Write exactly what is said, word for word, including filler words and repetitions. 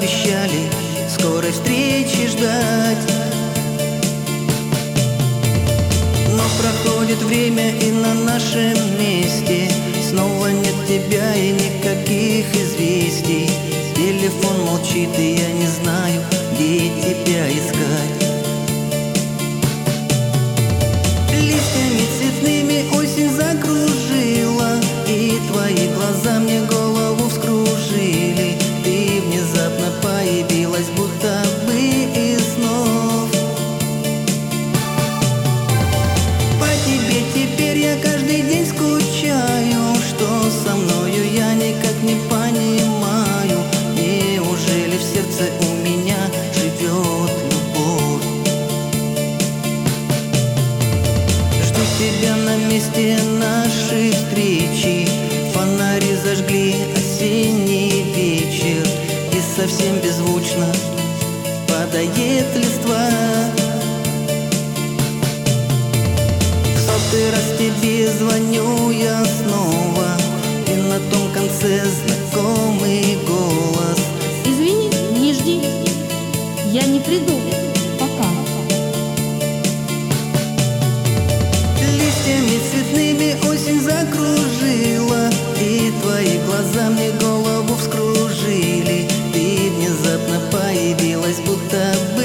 обещали скорой встречи ждать. Но проходит время, и на нашем месте снова нет тебя и никаких известий. Телефон молчит, и я не знаю, где тебя искать. Листьями цветными осень закружила, и твои глаза мне голову вскружили. Ты внезапно появилась, будто бы из снов. По тебе теперь я каждый день скучаю. Что со мною я никак не понимаю. Неужели в сердце у меня живет любовь? Жду тебя на месте нашей встречи. Фонари зажгли осенний вечер, и совсем беззвучно падает листва. В сотый раз тебе звоню я снова, и на том конце знакомый голос. Извини, не жди, я не приду, пока. Листьями цветными осень закружила, и твои глаза мне голову вскружили. Ты внезапно появилась, будто